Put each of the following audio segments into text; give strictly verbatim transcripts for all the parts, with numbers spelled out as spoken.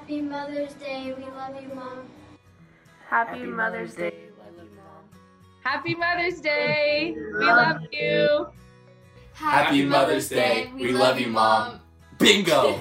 Happy Mother's Day. We love you, Mom. Happy, Happy Mother's Day. Day. We love you, Mom. Happy Mother's Day. We love you. Happy Mother's Day. We love you, Mom. Bingo!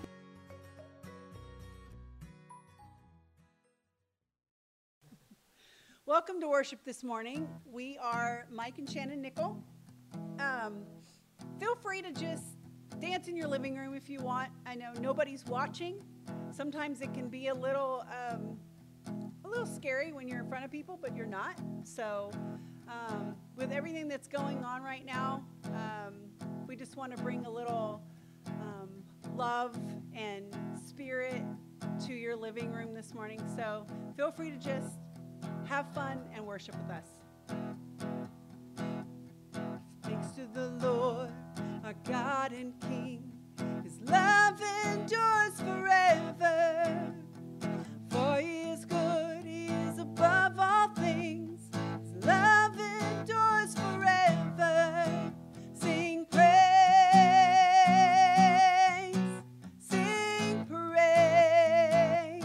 Welcome to worship this morning. We are Mike and Shannon Nickel. Um, feel free to just dance in your living room if you want. I know nobody's watching. Sometimes it can be a little, um, a little scary when you're in front of people, but you're not. So, um, with everything that's going on right now, um, we just want to bring a little um, love and spirit to your living room this morning. So, feel free to just have fun and worship with us. Thanks to the Lord, our God and King. His love endures forever. For he is good, he is above all things. His love endures forever. Sing praise, sing praise.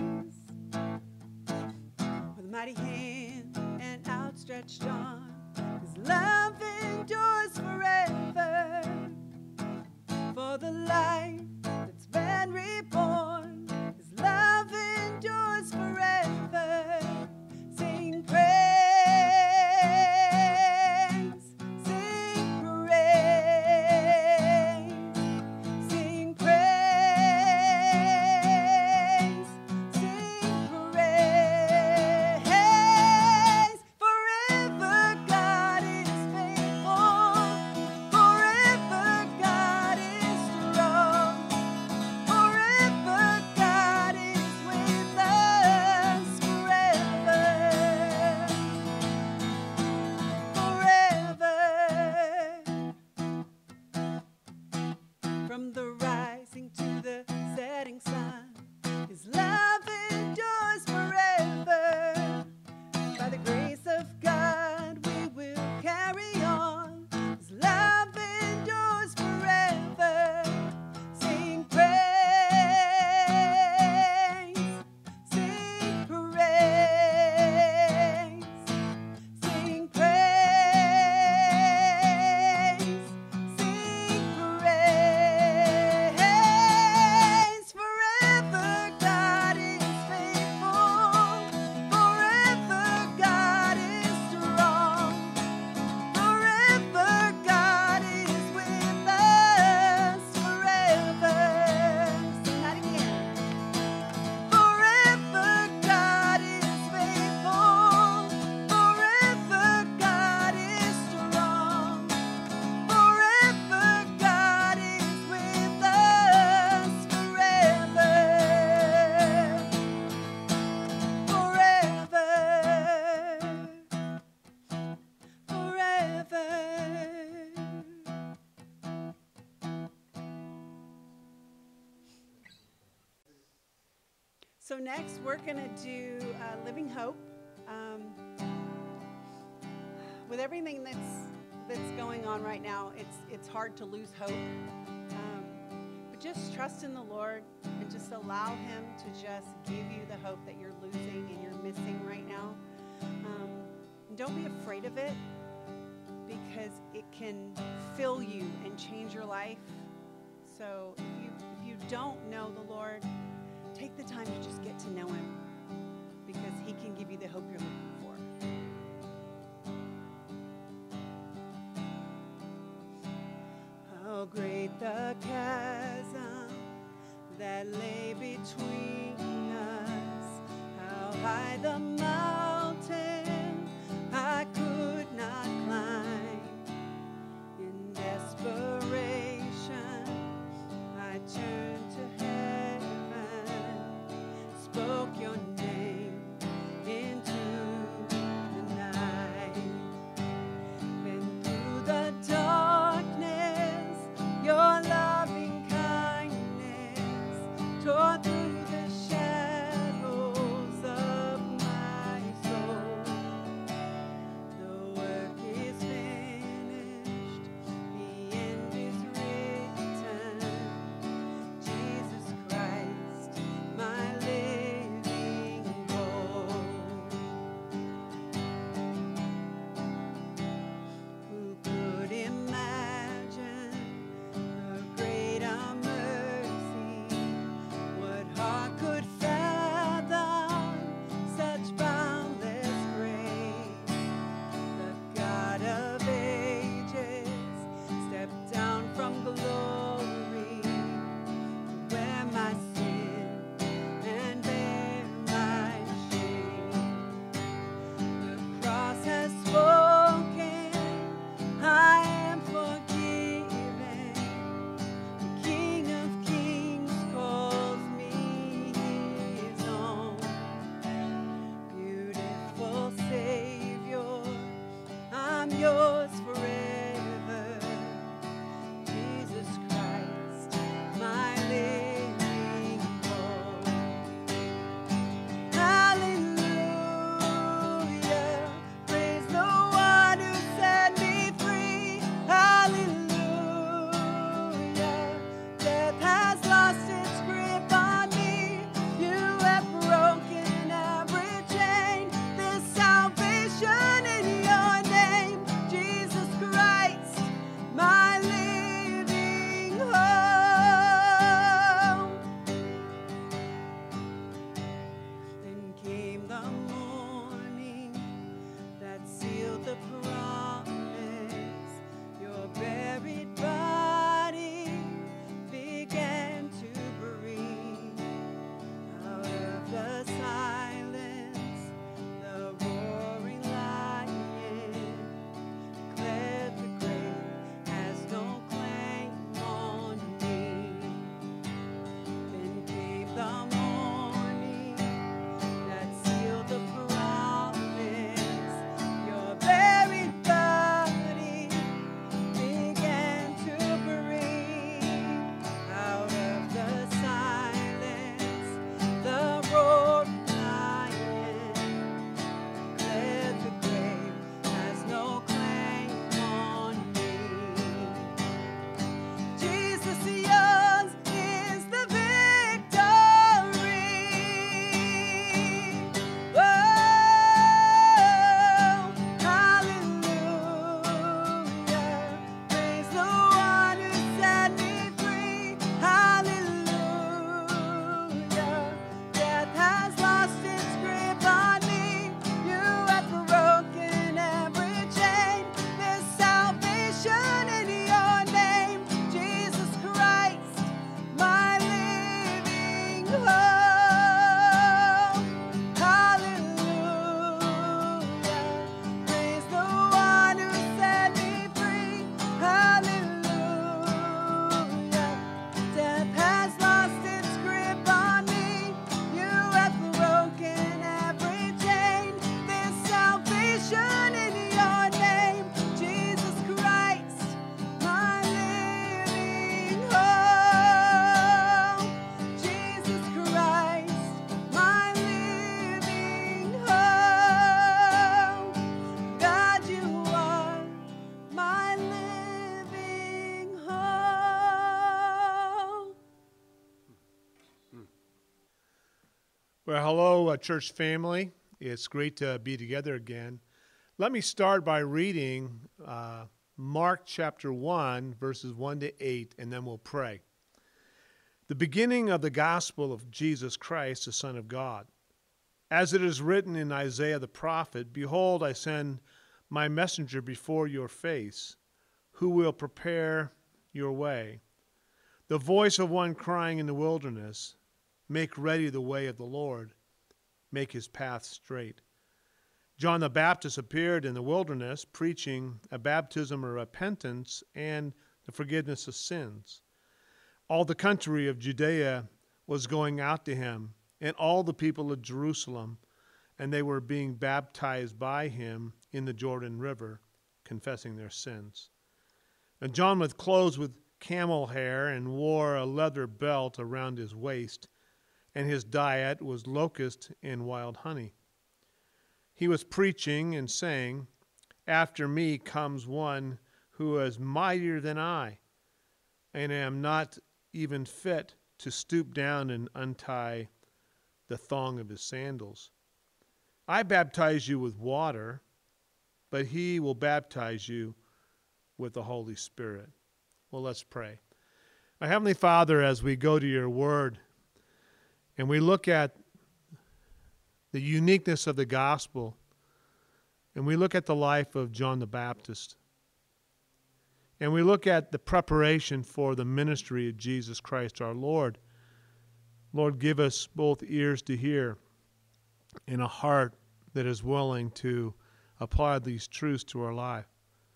With a mighty hand and outstretched arm, his love endures forever. For the life that's been reborn, his love endures forever. Sing praise, sing praise, sing praise, sing praise. Forever God is faithful, forever God is strong, forever God is with us, forever, forever. From the rising to the setting sun, his love endures forever. By the grace of God we will carry on. His love endures forever. Sing praise, sing praise, sing praise, sing praise. Forever God is faithful, forever God is strong, forever God is with us, forever. Sing that again. Forever God is faithful, forever God is strong, forever God is with us, forever, forever, forever. So next, we're going to do uh, Living Hope. Um, with everything that's that's going on right now, it's it's hard to lose hope. Um, but just trust in the Lord and just allow Him to just give you the hope that you're losing and you're missing right now. Um, and don't be afraid of it, because it can fill you and change your life. So if you if you don't know the Lord, take the time to just get to know Him, because He can give you the hope you're looking for. How great the chasm that lay between us, how high the mountain I could not climb. In desperation, I turned to heaven, spoke your name into the night. And through the darkness, your loving kindness tore through the shadows of my Well, hello, uh, church family. It's great to be together again. Let me start by reading uh, Mark chapter one, verses one to eight, and then we'll pray. The beginning of the gospel of Jesus Christ, the Son of God. As it is written in Isaiah the prophet, "Behold, I send my messenger before your face, who will prepare your way. The voice of one crying in the wilderness, make ready the way of the Lord, make his path straight." John the Baptist appeared in the wilderness, preaching a baptism of repentance and the forgiveness of sins. All the country of Judea was going out to him, and all the people of Jerusalem, and they were being baptized by him in the Jordan River, confessing their sins. And John was clothed with camel hair and wore a leather belt around his waist, and his diet was locust and wild honey. He was preaching and saying, "After me comes one who is mightier than I, and I am not even fit to stoop down and untie the thong of his sandals. I baptize you with water, but he will baptize you with the Holy Spirit." Well, let's pray. Our Heavenly Father, as we go to your word, and we look at the uniqueness of the gospel, and we look at the life of John the Baptist, and we look at the preparation for the ministry of Jesus Christ our Lord. Lord, give us both ears to hear and a heart that is willing to apply these truths to our life.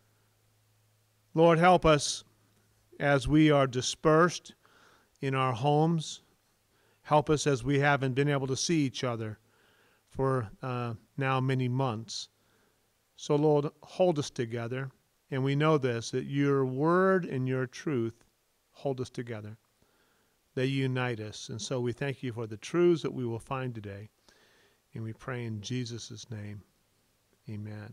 Lord, help us as we are dispersed in our homes. Help us as we haven't been able to see each other for uh, now many months. So, Lord, hold us together. And we know this, that your word and your truth hold us together. They unite us. And so we thank you for the truths that we will find today. And we pray in Jesus' name. Amen.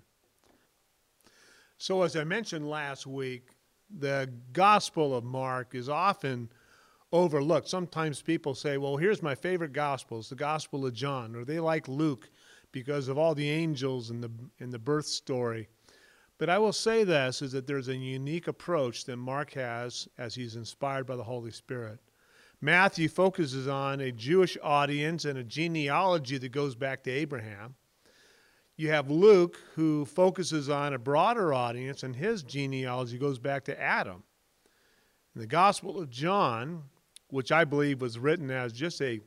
So as I mentioned last week, the Gospel of Mark is often overlooked. Sometimes people say, well, here's my favorite Gospel. It's the Gospel of John. Or they like Luke because of all the angels in the, in the birth story. But I will say this, is that there's a unique approach that Mark has as he's inspired by the Holy Spirit. Matthew focuses on a Jewish audience and a genealogy that goes back to Abraham. You have Luke, who focuses on a broader audience, and his genealogy goes back to Adam. And the Gospel of John, which I believe was written as just a,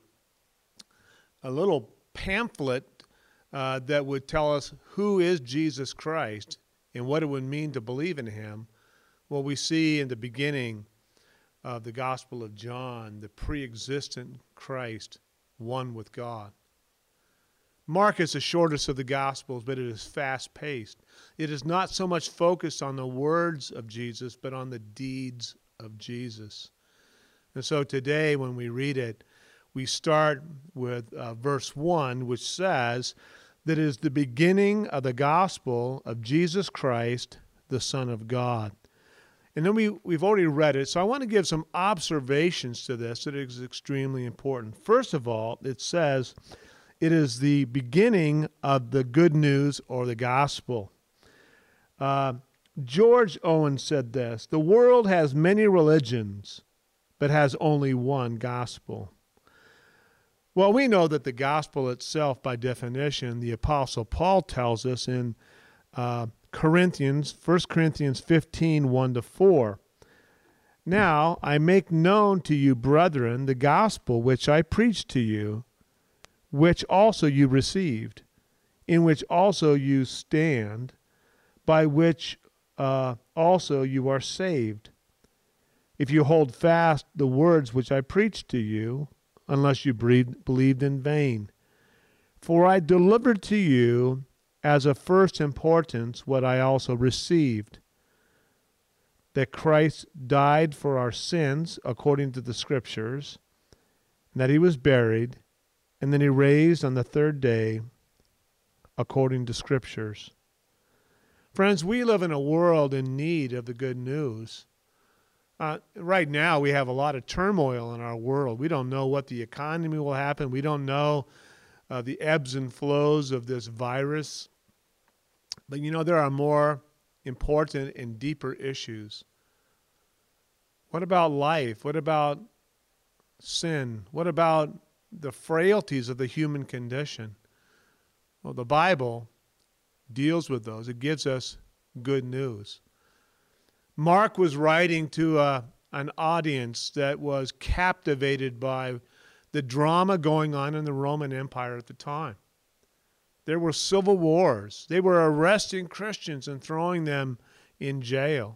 a little pamphlet uh, that would tell us who is Jesus Christ and what it would mean to believe in him, well, we see in the beginning of the Gospel of John, the pre-existent Christ, one with God. Mark is the shortest of the Gospels, but it is fast-paced. It is not so much focused on the words of Jesus, but on the deeds of Jesus. And so today, when we read it, we start with uh, verse one, which says that it is the beginning of the gospel of Jesus Christ, the Son of God. And then we, we've already read it, so I want to give some observations to this that is extremely important. First of all, it says it is the beginning of the good news or the gospel. Uh, George Owen said this, "The world has many religions, but has only one gospel." Well, we know that the gospel itself, by definition, the Apostle Paul tells us in uh, Corinthians, First Corinthians fifteen, one to four. "Now I make known to you, brethren, the gospel which I preached to you, which also you received, in which also you stand, by which uh, also you are saved, if you hold fast the words which I preached to you, unless you believed in vain. For I delivered to you as of first importance what I also received, that Christ died for our sins according to the Scriptures, and that he was buried, and then he raised on the third day according to Scriptures." Friends, we live in a world in need of the good news. Uh, right now, we have a lot of turmoil in our world. We don't know what the economy will happen. We don't know uh, the ebbs and flows of this virus. But you know, there are more important and deeper issues. What about life? What about sin? What about the frailties of the human condition? Well, the Bible deals with those. It gives us good news. Mark was writing to a, an audience that was captivated by the drama going on in the Roman Empire at the time. There were civil wars. They were arresting Christians and throwing them in jail.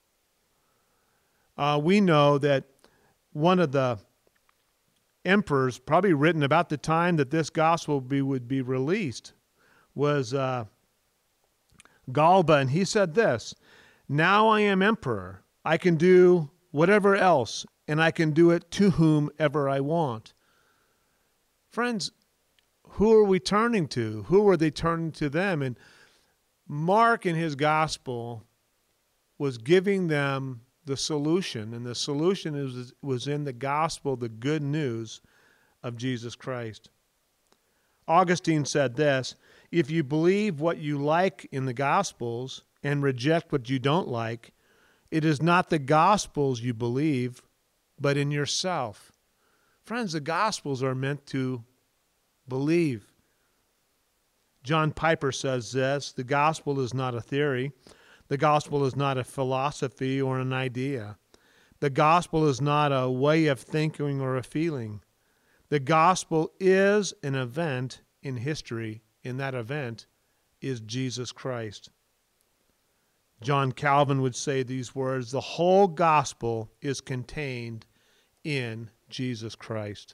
Uh, we know that one of the emperors, probably written about the time that this gospel be, would be released, was uh, Galba, and he said this, "Now I am emperor. I can do whatever else, and I can do it to whomever I want." Friends, who are we turning to? Who are they turning to them? And Mark in his gospel was giving them the solution, and the solution is, was in the gospel, the good news of Jesus Christ. Augustine said this, "If you believe what you like in the Gospels and reject what you don't like, it is not the Gospels you believe, but in yourself." Friends, the Gospels are meant to believe. John Piper says this, "The Gospel is not a theory. The Gospel is not a philosophy or an idea. The Gospel is not a way of thinking or a feeling. The Gospel is an event in history, and that event is Jesus Christ." John Calvin would say these words, "The whole Gospel is contained in Jesus Christ."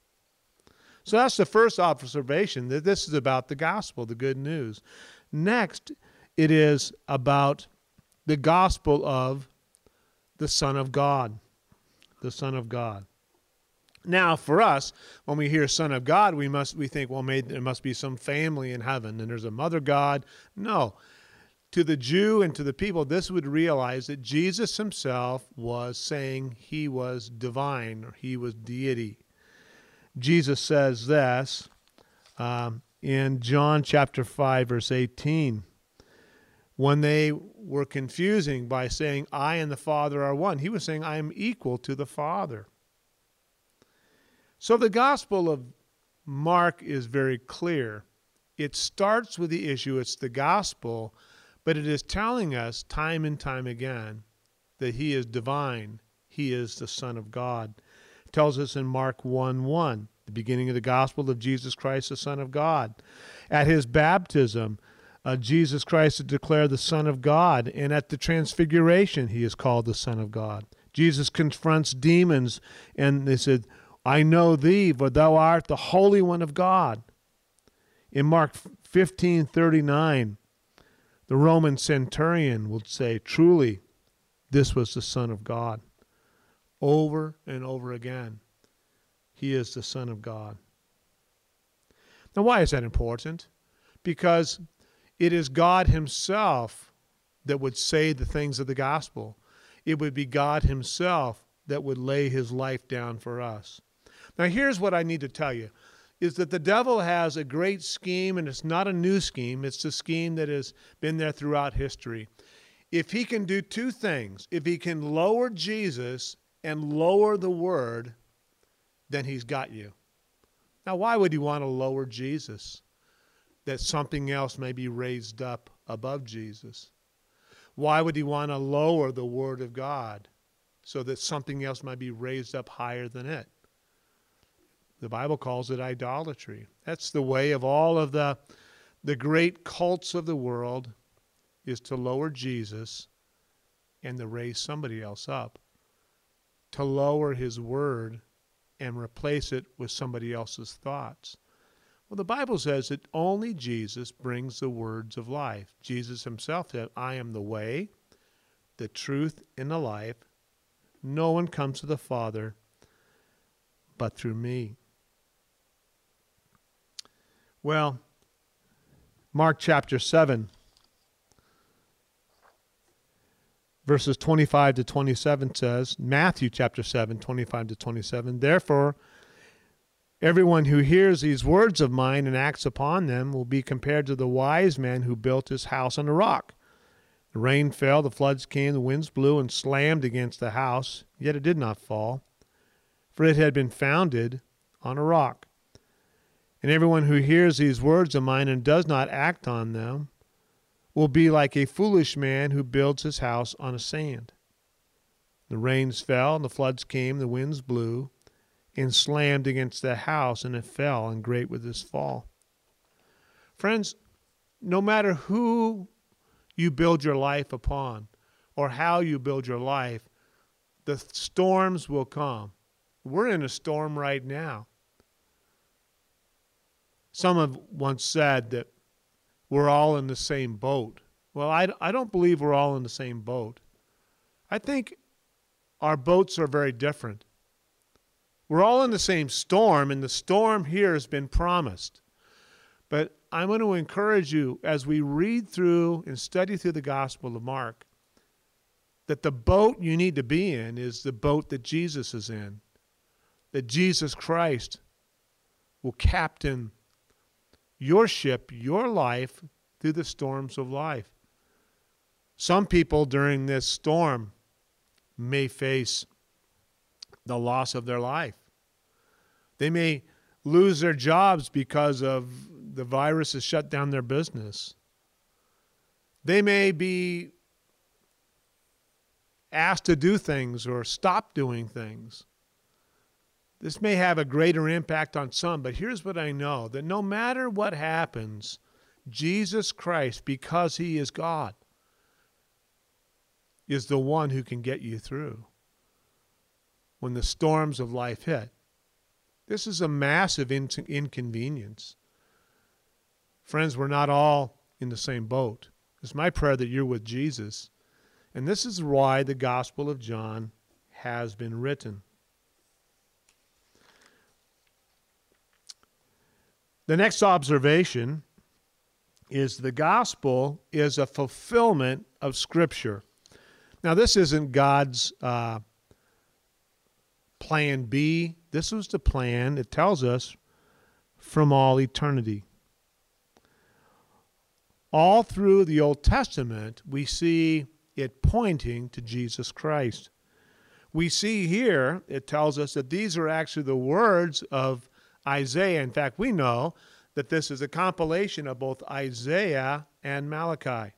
So that's the first observation, that this is about the gospel, the good news. Next, it is about the gospel of the Son of God, the Son of God. Now, for us, when we hear Son of God, we must we think, well, maybe there must be some family in heaven, and there's a mother God. No. To the Jew and to the people, this would realize that Jesus himself was saying he was divine, or he was deity. Jesus says this um, in John chapter five, verse eighteen. When they were confusing by saying, "I and the Father are one," he was saying, "I am equal to the Father." So the Gospel of Mark is very clear. It starts with the issue, it's the gospel, but it is telling us time and time again that he is divine. He is the Son of God. It tells us in Mark one one, the beginning of the gospel of Jesus Christ, the Son of God. At his baptism, uh, Jesus Christ is declared the Son of God, and at the transfiguration, he is called the Son of God. Jesus confronts demons, and they said, "I know thee, for thou art the Holy One of God." In Mark fifteen thirty-nine, the Roman centurion would say, "Truly, this was the Son of God." Over and over again, he is the Son of God. Now, why is that important? Because it is God himself that would say the things of the gospel. It would be God himself that would lay his life down for us. Now, here's what I need to tell you, is that the devil has a great scheme, and it's not a new scheme. It's the scheme that has been there throughout history. If he can do two things, if he can lower Jesus and lower the Word, then he's got you. Now, why would he want to lower Jesus? That something else may be raised up above Jesus. Why would he want to lower the Word of God so that something else might be raised up higher than it? The Bible calls it idolatry. That's the way of all of the, the great cults of the world, is to lower Jesus and to raise somebody else up. To lower his word and replace it with somebody else's thoughts. Well, the Bible says that only Jesus brings the words of life. Jesus himself said, "I am the way, the truth, and the life. No one comes to the Father but through me." Well, Mark chapter seven, verses twenty-five to twenty-seven says, Matthew chapter seven, twenty-five to twenty-seven, "Therefore, Everyone who hears these words of mine and acts upon them will be compared to the wise man who built his house on a rock. The rain fell, the floods came, the winds blew and slammed against the house, yet it did not fall, for it had been founded on a rock. And everyone who hears these words of mine and does not act on them will be like a foolish man who builds his house on a sand. The rains fell, and the floods came, the winds blew, and slammed against the house, and it fell, and great was its fall. Friends, no matter who you build your life upon or how you build your life, the storms will come. We're in a storm right now. Some have once said that we're all in the same boat. Well, I, I don't believe we're all in the same boat. I think our boats are very different. We're all in the same storm, and the storm here has been promised. But I'm going to encourage you as we read through and study through the Gospel of Mark that the boat you need to be in is the boat that Jesus is in, that Jesus Christ will captain your ship, your life, through the storms of life. Some people during this storm may face the loss of their life. They may lose their jobs because of the virus has shut down their business. They may be asked to do things or stop doing things. This may have a greater impact on some, but here's what I know, that no matter what happens, Jesus Christ, because he is God, is the one who can get you through when the storms of life hit. This is a massive in- inconvenience. Friends, we're not all in the same boat. It's my prayer that you're with Jesus. And this is why the Gospel of John has been written. The next observation is the gospel is a fulfillment of Scripture. Now, this isn't God's uh, plan B. This was the plan, it tells us, from all eternity. All through the Old Testament, we see it pointing to Jesus Christ. We see here, it tells us that these are actually the words of Isaiah. In fact, we know that this is a compilation of both Isaiah and Malachi.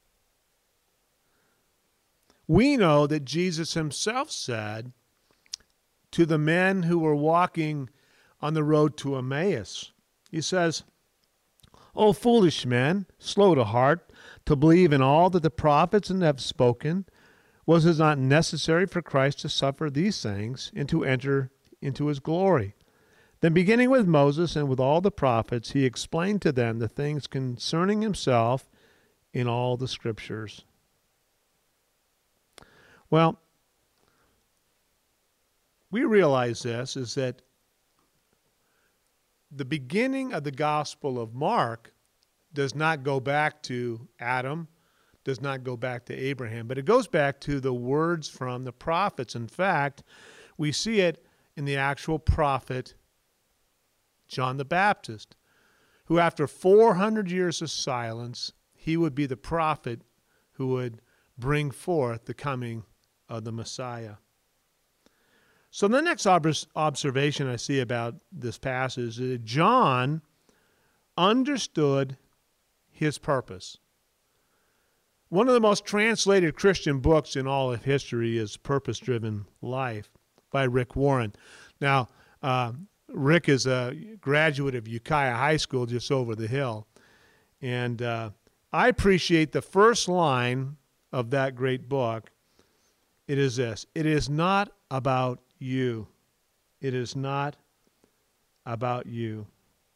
We know that Jesus himself said to the men who were walking on the road to Emmaus, he says, "O foolish men, slow to heart, to believe in all that the prophets have spoken, was it not necessary for Christ to suffer these things and to enter into his glory? Then beginning with Moses and with all the prophets, he explained to them the things concerning himself in all the Scriptures." Well, we realize this is that the beginning of the Gospel of Mark does not go back to Adam, does not go back to Abraham, but it goes back to the words from the prophets. In fact, we see it in the actual prophet John the Baptist, who after four hundred years of silence, he would be the prophet who would bring forth the coming of the Messiah. So the next ob- observation I see about this passage is that John understood his purpose. One of the most translated Christian books in all of history is Purpose-Driven Life by Rick Warren. Now, uh, Rick is a graduate of Ukiah High School just over the hill. And uh, I appreciate the first line of that great book. It is this: it is not about you. It is not about you.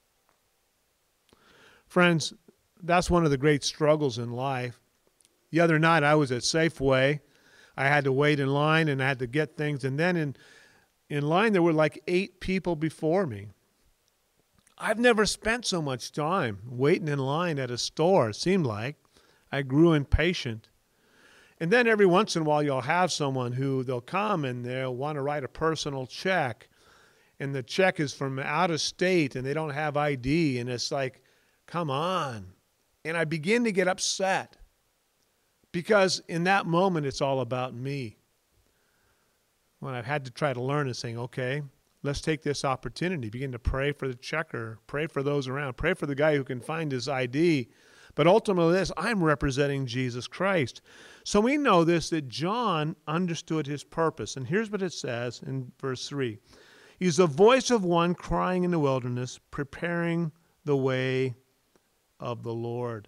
Friends, that's one of the great struggles in life. The other night I was at Safeway. I had to wait in line and I had to get things. And then in, in line there were like eight people before me. I've never spent so much time waiting in line at a store, it seemed like. I grew impatient. And then every once in a while you'll have someone who they'll come and they'll want to write a personal check. and the check is from out of state and they don't have I D, and it's like, come on. And I begin to get upset because in that moment it's all about me. What I've had to try to learn is saying, okay, let's take this opportunity, begin to pray for the checker, pray for those around, pray for the guy who can find his I D. But ultimately this, I'm representing Jesus Christ. So we know this, that John understood his purpose. And here's what it says in verse three. He's the voice of one crying in the wilderness, preparing the way of the Lord.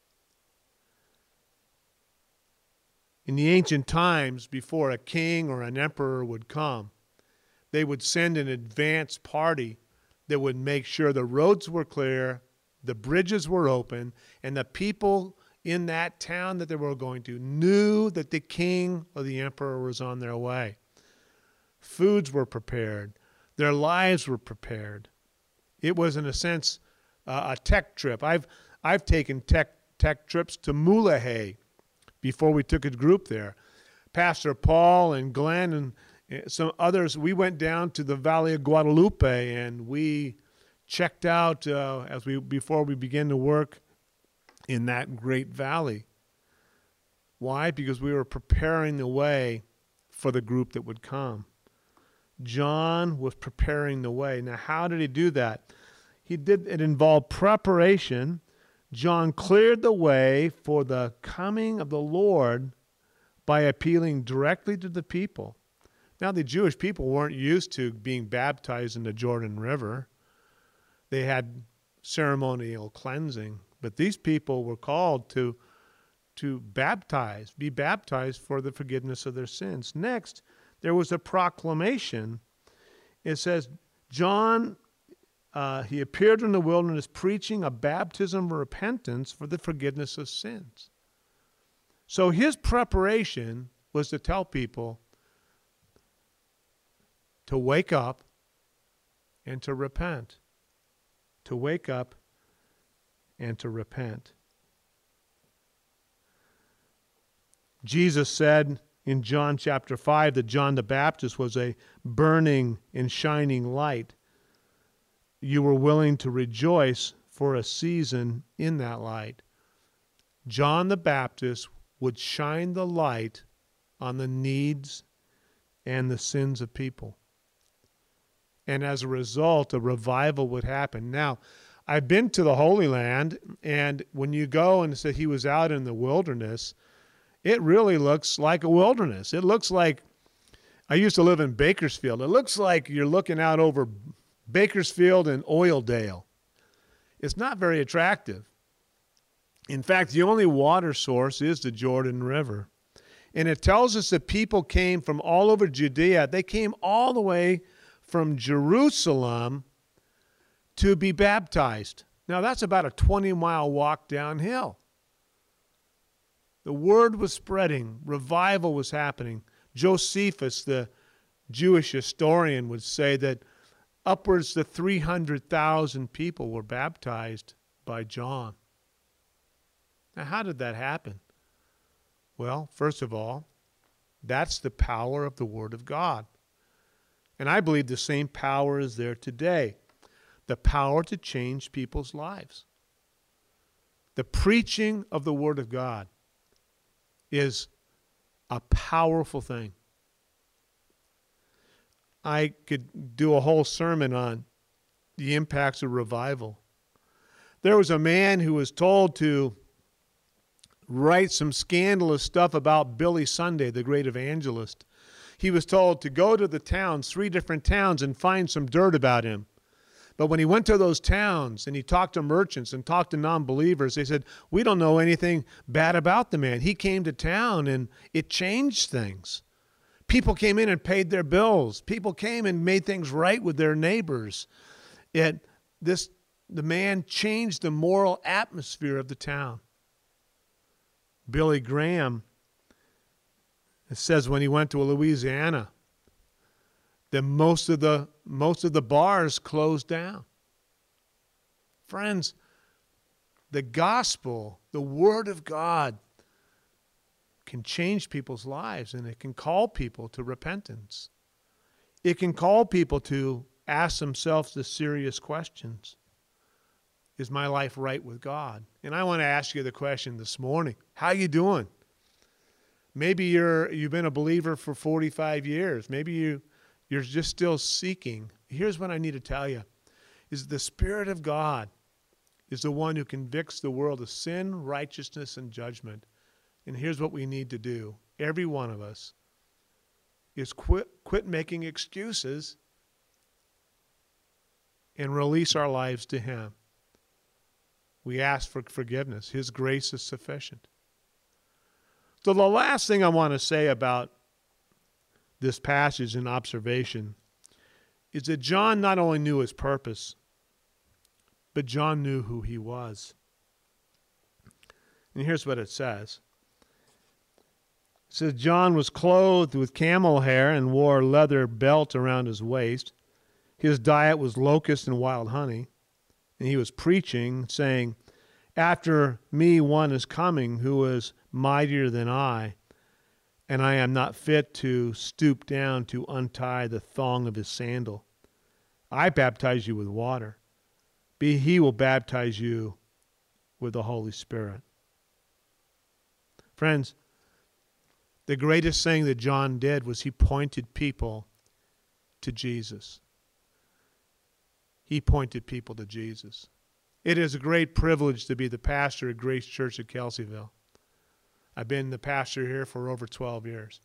In the ancient times, before a king or an emperor would come, they would send an advance party that would make sure the roads were clear, the bridges were open, and the people in that town that they were going to knew that the king or the emperor was on their way. Foods were prepared. Their lives were prepared. It was, in a sense, uh, a tech trip. I've I've taken tech tech trips to Mulahey before we took a group there. Pastor Paul and Glenn and some others, we went down to the Valley of Guadalupe and we checked out uh, as we before we began to work in that great valley. Why? Because we were preparing the way for the group that would come. John was preparing the way. Now, how did he do that? He did it involved preparation. John cleared the way for the coming of the Lord by appealing directly to the people. Now, the Jewish people weren't used to being baptized in the Jordan River. They had ceremonial cleansing, but these people were called to, to baptize, be baptized for the forgiveness of their sins. Next, there was a proclamation. It says, John, uh, he appeared in the wilderness preaching a baptism of repentance for the forgiveness of sins. So his preparation was to tell people to wake up and to repent. To wake up and to repent. Jesus said in John chapter five that John the Baptist was a burning and shining light. You were willing to rejoice for a season in that light. John the Baptist would shine the light on the needs and the sins of people. And as a result, a revival would happen. Now, I've been to the Holy Land, and when you go and say he was out in the wilderness, it really looks like a wilderness. It looks like, I used to live in Bakersfield. It looks like you're looking out over Bakersfield and Oildale. It's not very attractive. In fact, the only water source is the Jordan River. And it tells us that people came from all over Judea. They came all the way from Jerusalem to be baptized. Now, that's about a twenty-mile walk downhill. The word was spreading. Revival was happening. Josephus, the Jewish historian, would say that upwards of three hundred thousand people were baptized by John. Now, how did that happen? Well, first of all, that's the power of the Word of God. And I believe the same power is there today. The power to change people's lives. The preaching of the Word of God is a powerful thing. I could do a whole sermon on the impacts of revival. There was a man who was told to write some scandalous stuff about Billy Sunday, the great evangelist. He was told to go to the towns, three different towns, and find some dirt about him. But when he went to those towns and he talked to merchants and talked to non-believers, they said, we don't know anything bad about the man. He came to town and it changed things. People came in and paid their bills. People came and made things right with their neighbors. It, this, the man changed the moral atmosphere of the town. Billy Graham, it says when he went to Louisiana, that most of the most of the bars closed down. Friends, the gospel, the Word of God, can change people's lives, and it can call people to repentance. It can call people to ask themselves the serious questions. Is my life right with God? And I want to ask you the question this morning. How you doing? Maybe you're, you've been a believer for forty-five years. Maybe you, you're just still seeking. Here's what I need to tell you, is the Spirit of God is the one who convicts the world of sin, righteousness, and judgment. And here's what we need to do. Every one of us is quit, quit making excuses and release our lives to Him. We ask for forgiveness. His grace is sufficient. So the last thing I want to say about this passage and observation is that John not only knew his purpose, but John knew who he was. And here's what it says. It says, John was clothed with camel hair and wore a leather belt around his waist. His diet was locusts and wild honey. And he was preaching, saying, after me one is coming who is mightier than I, and I am not fit to stoop down to untie the thong of his sandal. I baptize you with water, but he will baptize you with the Holy Spirit. Friends, the greatest thing that John did was he pointed people to Jesus. He pointed people to Jesus. It is a great privilege to be the pastor at Grace Church at Kelseyville. I've been the pastor here for over twelve years.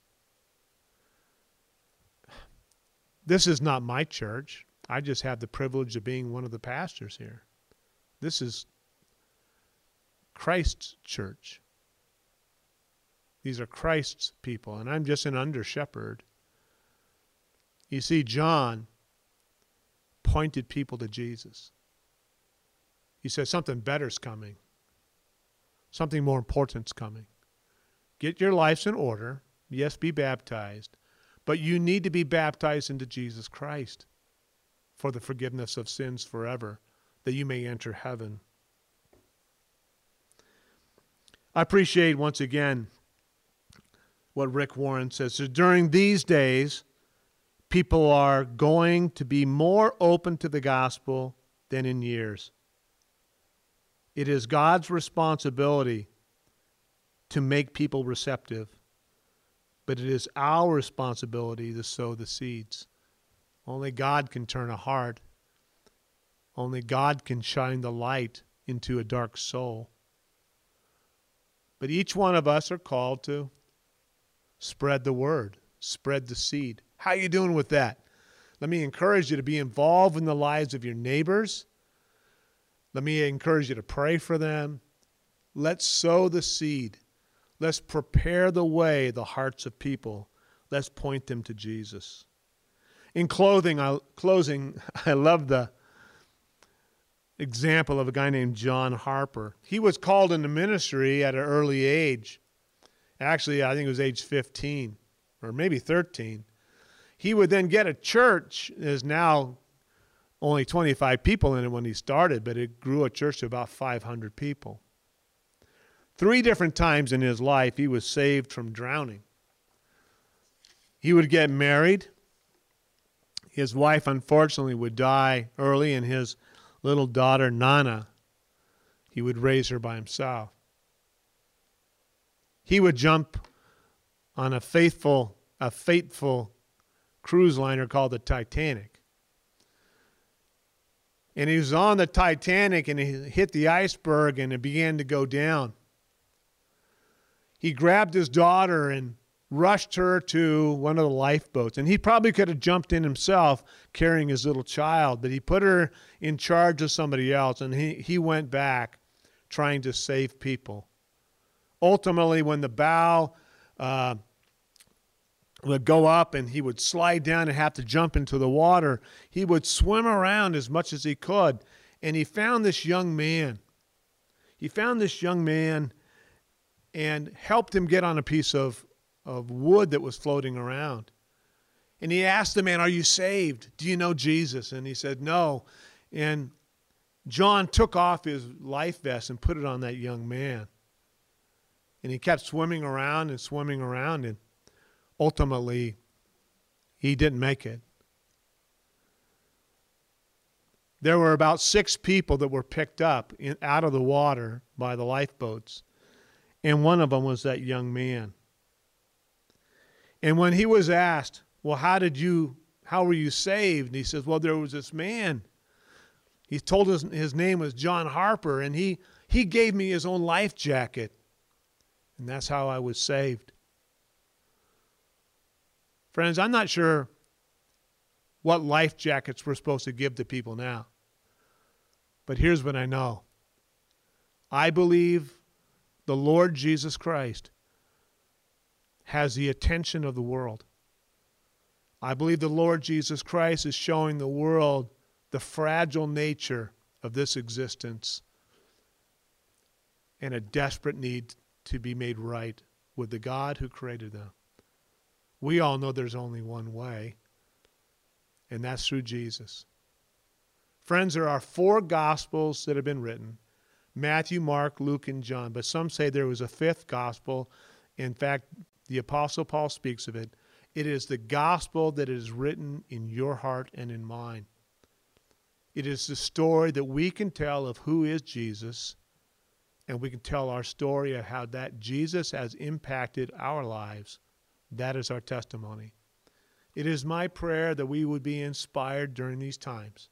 This is not my church. I just have the privilege of being one of the pastors here. This is Christ's church. These are Christ's people, and I'm just an under-shepherd. You see, John pointed people to Jesus. He said something better's coming. Something more important's coming. Get your lives in order. Yes, be baptized. But you need to be baptized into Jesus Christ for the forgiveness of sins forever, that you may enter heaven. I appreciate, once again, what Rick Warren says. So during these days, people are going to be more open to the gospel than in years. It is God's responsibility to make people receptive, but it is our responsibility to sow the seeds. Only God can turn a heart. Only God can shine the light into a dark soul. But each one of us are called to spread the word, spread the seed. How are you doing with that? Let me encourage you to be involved in the lives of your neighbors. Let me encourage you to pray for them. Let's sow the seed. Let's prepare the way, the hearts of people. Let's point them to Jesus. In clothing, I, closing, I love the example of a guy named John Harper. He was called into ministry at an early age. Actually, I think it was age fifteen or maybe thirteen. He would then get a church. There's now only twenty-five people in it when he started, but it grew a church to about five hundred people. Three different times in his life, he was saved from drowning. He would get married. His wife, unfortunately, would die early, and his little daughter, Nana, he would raise her by himself. He would jump on a faithful, a fateful cruise liner called the Titanic. And he was on the Titanic, and he hit the iceberg, and it began to go down. He grabbed his daughter and rushed her to one of the lifeboats. And he probably could have jumped in himself carrying his little child, but he put her in charge of somebody else, and he, he went back trying to save people. Ultimately, when the bow uh, would go up and he would slide down and have to jump into the water, he would swim around as much as he could. And he found this young man. He found this young man and helped him get on a piece of, of wood that was floating around. And he asked the man, "Are you saved? Do you know Jesus?" And he said, "No." And John took off his life vest and put it on that young man. And he kept swimming around and swimming around, and ultimately, he didn't make it. there were about six people that were picked up in, out of the water by the lifeboats. And one of them was that young man. And when he was asked, well, how did you, how were you saved? And he says, well, there was this man. He told us his name was John Harper, and he, he gave me his own life jacket. And that's how I was saved. Friends, I'm not sure what life jackets we're supposed to give to people now. But here's what I know. I believe the Lord Jesus Christ has the attention of the world. I believe the Lord Jesus Christ is showing the world the fragile nature of this existence and a desperate need to be made right with the God who created them. We all know there's only one way, and that's through Jesus. Friends, there are four Gospels that have been written: Matthew, Mark, Luke, and John. But some say there was a fifth Gospel. In fact, the Apostle Paul speaks of it. It is the Gospel that is written in your heart and in mine. It is the story that we can tell of who is Jesus, and we can tell our story of how that Jesus has impacted our lives. That is our testimony. It is my prayer that we would be inspired during these times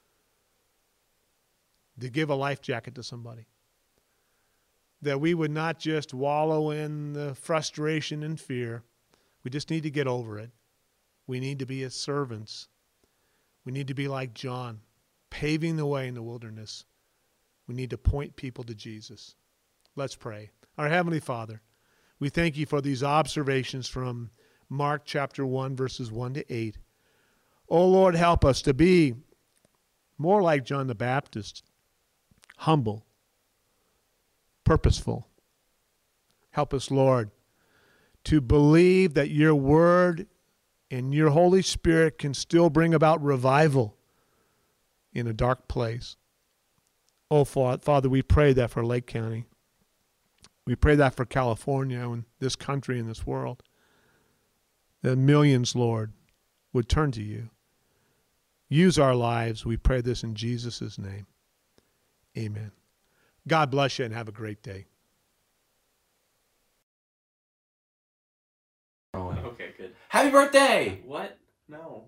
to give a life jacket to somebody. That we would not just wallow in the frustration and fear. We just need to get over it. We need to be his servants. We need to be like John, paving the way in the wilderness. We need to point people to Jesus. Let's pray. Our Heavenly Father, we thank you for these observations from Mark chapter one, verses one to eight. Oh Lord, help us to be more like John the Baptist, humble, purposeful. Help us, Lord, to believe that your word and your Holy Spirit can still bring about revival in a dark place. Oh, Father, we pray that for Lake County. We pray that for California and this country and this world. That millions, Lord, would turn to you. Use our lives. We pray this in Jesus' name. Amen. God bless you and have a great day. Oh, okay, good. Happy birthday! What? No.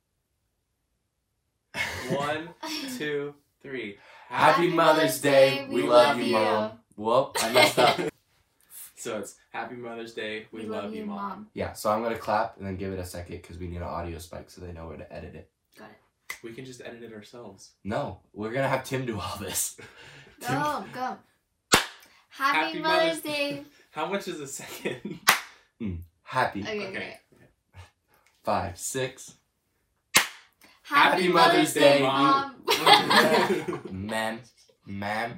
One, two, three. Happy Mother's Day. We love you, Mom. Whoop, I messed up. So it's Happy Mother's Day. We, we love, love you, Mom. Mom. Yeah, so I'm going to clap and then give it a second because we need an audio spike so they know where to edit it. Got it. We can just edit it ourselves. No, we're going to have Tim do all this. Tim. Go, go. Happy, Happy Mother's, Mother's Day. How much is a second? Mm, happy. Okay, okay. okay. Five, six. Happy, Happy Mother's, Mother's Day, Day, Mom. Ma'am. Ma'am.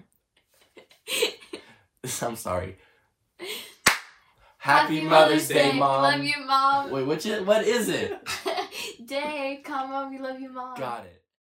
I'm sorry. Happy, Happy Mother's, Mother's Day, Day, Mom. Love you, Mom. Wait, which is, what is it? Day, come on, we love you, Mom. Got it.